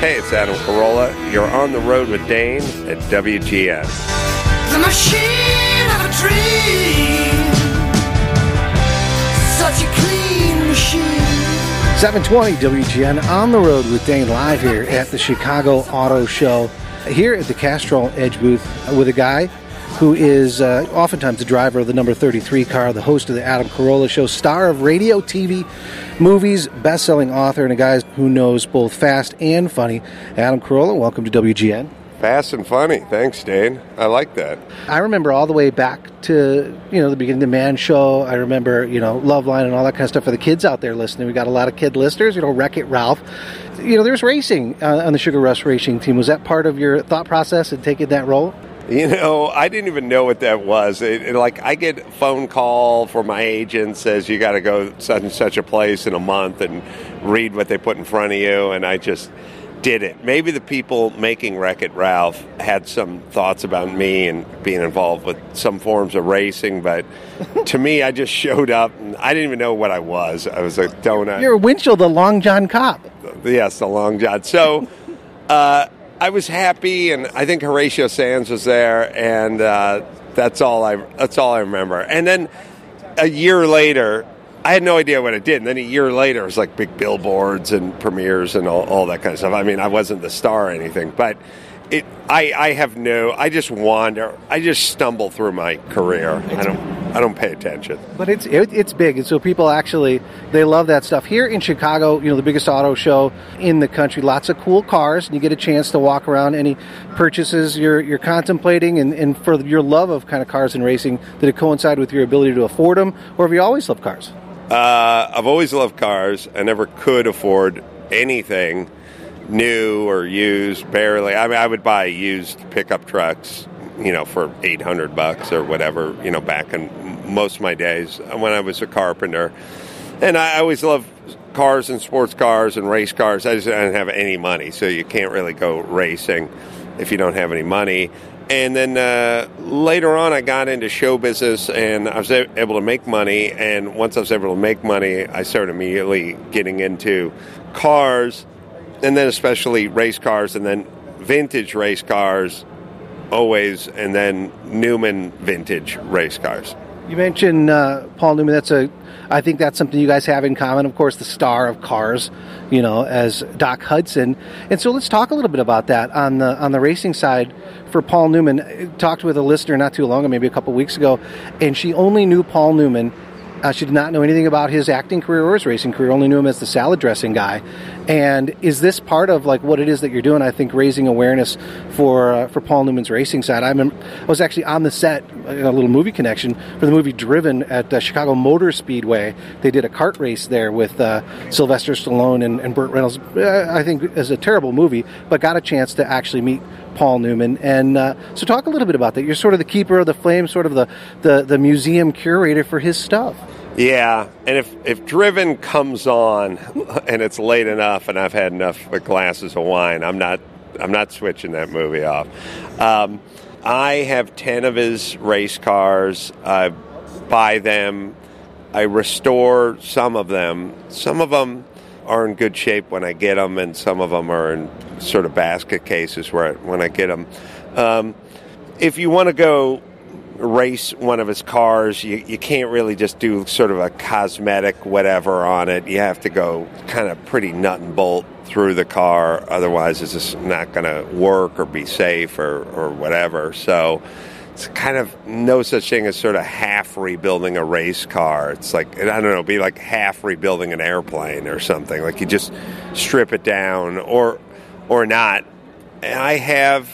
Hey, it's Adam Carolla. You're on the road with Dane at WGN. The machine of a dream. Such a clean machine. 720 WGN on the road with Dane, live here at the Chicago Auto Show, here at the Castrol Edge booth with a guy who is oftentimes the driver of the number 33 car, the host of the Adam Carolla Show, star of radio, TV, movies, best-selling author, and a guy who knows both fast and funny. Adam Carolla, welcome to WGN. Fast and funny. Thanks, Dane. I like that. I remember all the way back to, the beginning of the Man Show. I remember, Loveline and all that kind of stuff for the kids out there listening. We got a lot of kid listeners, Wreck-It Ralph. There's racing on the Sugar Rush racing team. Was that part of your thought process in taking that role? I didn't even know what that was. I get a phone call from my agent, says you got to go such and such a place in a month and read what they put in front of you, and I just did it. Maybe the people making Wreck-It Ralph had some thoughts about me and being involved with some forms of racing, but to me, I just showed up, and I didn't even know what I was. I was a donut. You're Winchell, the Long John cop. Yes, the Long John. So, I was happy, and I think Horatio Sands was there, and that's all I remember. And then a year later, I had no idea what I did. And then a year later, it was like big billboards and premieres and all that kind of stuff. I mean, I wasn't the star or anything, but I just wander. I just stumble through my career. I don't pay attention. But it's big, and so people actually, they love that stuff. Here in Chicago, the biggest auto show in the country, lots of cool cars, and you get a chance to walk around. Any purchases you're contemplating, and for your love of kind of cars and racing, did it coincide with your ability to afford them, or have you always loved cars? I've always loved cars. I never could afford anything new or used, barely. I mean, I would buy used pickup trucks, for $800 or whatever, back in most of my days when I was a carpenter. And I always loved cars and sports cars and race cars. I didn't have any money, so you can't really go racing if you don't have any money. And then later on, I got into show business, and I was able to make money. And once I was able to make money, I started immediately getting into cars, and then especially race cars, and then vintage race cars, always, and then Newman vintage race cars. You mentioned Paul Newman. I think that's something you guys have in common. Of course, the star of Cars, as Doc Hudson. And so let's talk a little bit about that on the racing side for Paul Newman. I talked with a listener not too long ago, maybe a couple weeks ago, and she only knew Paul Newman. She did not know anything about his acting career or his racing career, only knew him as the salad dressing guy. And is this part of what it is that you're doing, I think, raising awareness for Paul Newman's racing side? I was actually on the set, a little movie connection, for the movie Driven at Chicago Motor Speedway. They did a kart race there with Sylvester Stallone and Burt Reynolds. I think it's a terrible movie, but got a chance to actually meet Paul Newman. And so talk a little bit about that. You're sort of the keeper of the flame, sort of the museum curator for his stuff. Yeah, and if Driven comes on and it's late enough and I've had enough glasses of wine, I'm not switching that movie off. I have 10 of his race cars. I buy them. I restore some of them. Some of them are in good shape when I get them, and some of them are in sort of basket cases when I get them. If you want to go race one of his cars, you can't really just do sort of a cosmetic whatever on it. You have to go kind of pretty nut and bolt through the car, otherwise it's just not going to work or be safe or whatever. So it's kind of no such thing as sort of half rebuilding a race car. It's like, I don't know, be like half rebuilding an airplane or something. Like you just strip it down or not. And I have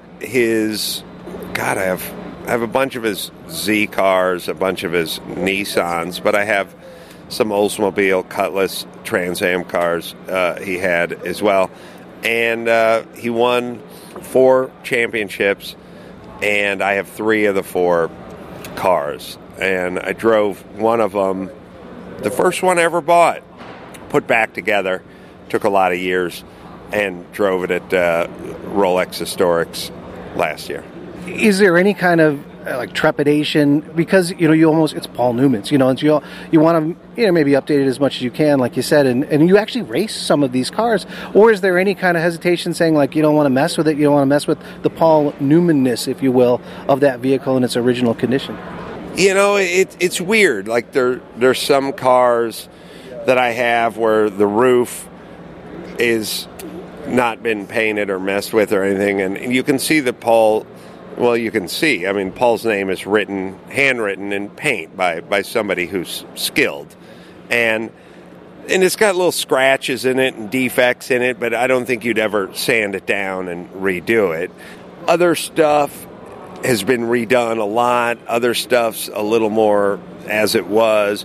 I have a bunch of his Z cars, a bunch of his Nissans, but I have some Oldsmobile Cutlass Trans Am cars he had as well. And he won 4 championships, and I have 3 of the 4 cars. And I drove one of them, the first one I ever bought, put back together, took a lot of years, and drove it at Rolex Historics last year. Is there any kind of like trepidation because you almost it's Paul Newman's, and you want to maybe update it as much as you can, like you said, and you actually race some of these cars, or is there any kind of hesitation saying like you don't want to mess with it, you don't want to mess with the Paul Newman-ness, if you will, of that vehicle in its original condition? It's weird. Like there's some cars that I have where the roof is not been painted or messed with or anything, and you can see that Paul. Well, you can see. I mean, Paul's name is handwritten in paint by somebody who's skilled, and it's got little scratches in it and defects in it. But I don't think you'd ever sand it down and redo it. Other stuff has been redone a lot. Other stuff's a little more as it was.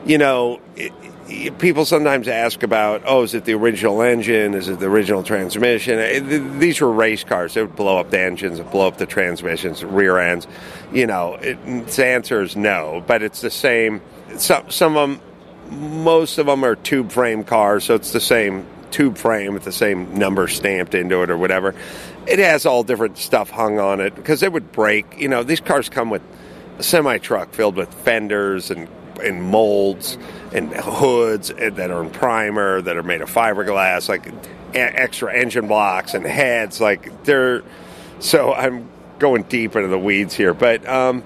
People sometimes ask about, is it the original engine? Is it the original transmission? These were race cars. They would blow up the engines, blow up the transmissions, rear ends. The answer is no, but it's the same. Some of them, most of them are tube frame cars, so it's the same tube frame with the same number stamped into it or whatever. It has all different stuff hung on it because it would break. These cars come with a semi-truck filled with fenders and molds and hoods that are in primer, that are made of fiberglass, like extra engine blocks and heads. So I'm going deep into the weeds here, but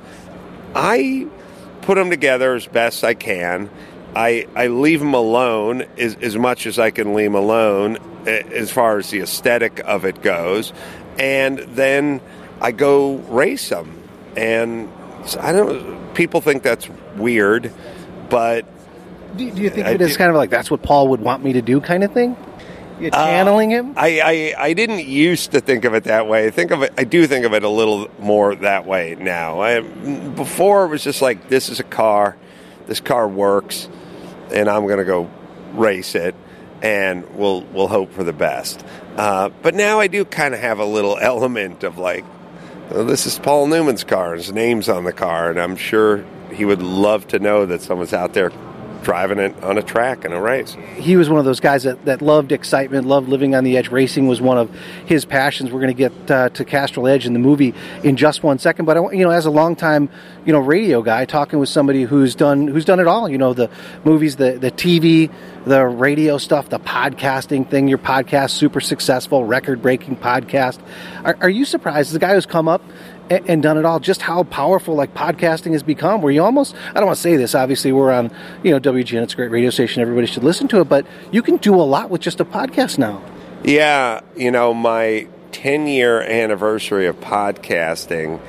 I put them together as best I can. I leave them alone as much as I can leave them alone as far as the aesthetic of it goes, and then I go race them. And I don't. People think that's weird, but do you think it is kind of like that's what Paul would want me to do, kind of thing? You're channeling him? I didn't used to think of it that way. I do think of it a little more that way now. Before it was just like, this is a car, this car works, and I'm going to go race it, and we'll hope for the best. But now I do kind of have a little element of like, well, this is Paul Newman's car, his name's on the car, and I'm sure he would love to know that someone's out there driving it on a track in a race. He was one of those guys that loved excitement, loved living on the edge. Racing was one of his passions. We're going to get to Castrol Edge in the movie in just one second, but as a longtime radio guy, talking with somebody who's done it all. The movies, the TV, the radio stuff, the podcasting thing. Your podcast, super successful, record-breaking podcast. Are you surprised as a guy who's come up and done it all, just how powerful podcasting has become, where you almost, I don't want to say this, obviously we're on WGN, it's a great radio station, everybody should listen to it, but you can do a lot with just a podcast now. Yeah, my 10-year anniversary of podcasting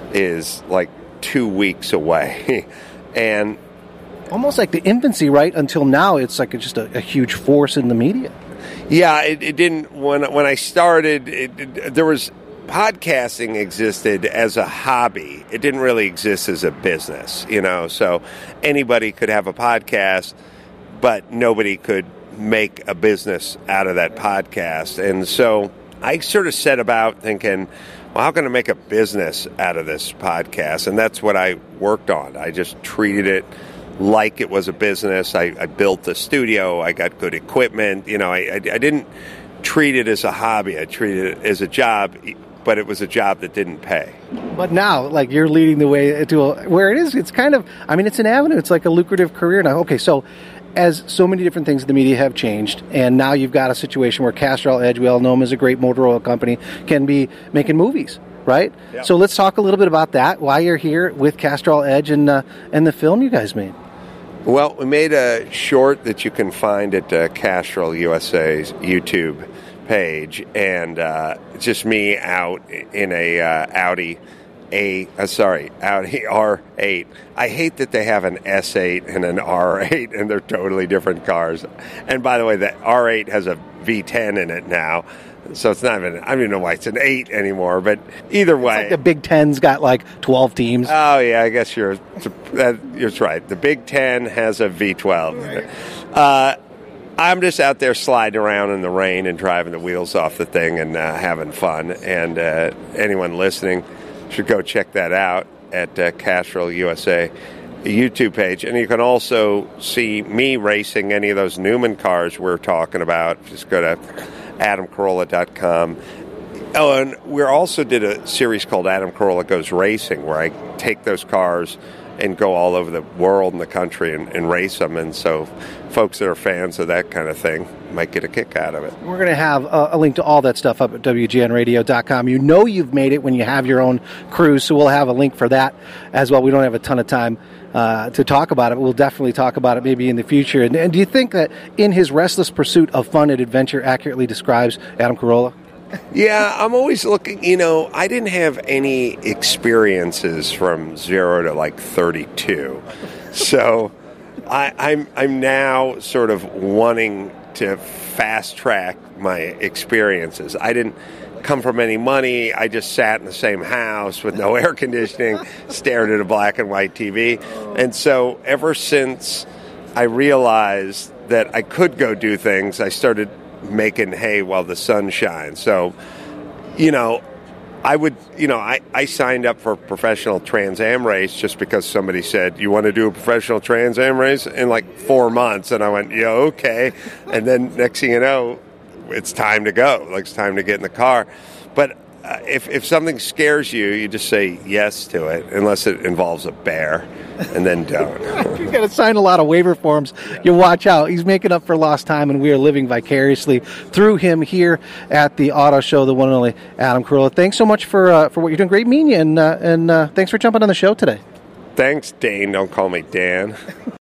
is like 2 weeks away. And almost like the infancy, right? Until now, it's like just a huge force in the media. Yeah, it didn't, when I started, there was, podcasting existed as a hobby. It didn't really exist as a business, so anybody could have a podcast, but nobody could make a business out of that podcast. And so I sort of set about thinking, well, how can I make a business out of this podcast? And that's what I worked on. I just treated it like it was a business. I built the studio. I got good equipment. I didn't treat it as a hobby. I treated it as a job, but it was a job that didn't pay. But now, you're leading the way to where it is. It's kind of, it's an avenue. It's like a lucrative career now. Okay, so as so many different things in the media have changed, and now you've got a situation where Castrol Edge, we all know them as a great motor oil company, can be making movies, right? Yep. So let's talk a little bit about that, why you're here with Castrol Edge and the film you guys made. Well, we made a short that you can find at Castrol USA's YouTube page, and it's just me out in a Audi R8. I hate that they have an S8 and an R8, and they're totally different cars. And by the way, the R8 has a V10 in it now, so it's not even, I don't even know why it's an 8 anymore, but either way. It's like the Big Ten's got 12 teams. Oh, yeah, I guess you're right. The Big Ten has a V12. Right. I'm just out there sliding around in the rain and driving the wheels off the thing and having fun. And anyone listening should go check that out at Castrol USA YouTube page. And you can also see me racing any of those Newman cars we're talking about. Just go to adamcarolla.com. Oh, and we also did a series called Adam Carolla Goes Racing, where I take those cars and go all over the world and the country and race them. And so folks that are fans of that kind of thing might get a kick out of it. We're going to have a link to all that stuff up at WGNradio.com. You know you've made it when you have your own cruise, so we'll have a link for that as well. We don't have a ton of time to talk about it, but we'll definitely talk about it maybe in the future. And do you think that in his restless pursuit of fun and adventure accurately describes Adam Carolla? Yeah, I'm always looking, I didn't have any experiences from 0 to like 32. So I'm now sort of wanting to fast track my experiences. I didn't come from any money. I just sat in the same house with no air conditioning, stared at a black and white TV. And so ever since I realized that I could go do things, I started making hay while the sun shines. So, I signed up for a professional Trans Am race just because somebody said, you want to do a professional Trans Am race in like 4 months? And I went, yeah, okay. And then next thing you know, it's time to go. Like, it's time to get in the car. But if something scares you, you just say yes to it, unless it involves a bear, and then don't. You've got to sign a lot of waiver forms. You watch out. He's making up for lost time, and we are living vicariously through him here at the Auto Show, the one and only Adam Carolla. Thanks so much for what you're doing. Great meeting you, and thanks for jumping on the show today. Thanks, Dane. Don't call me Dan.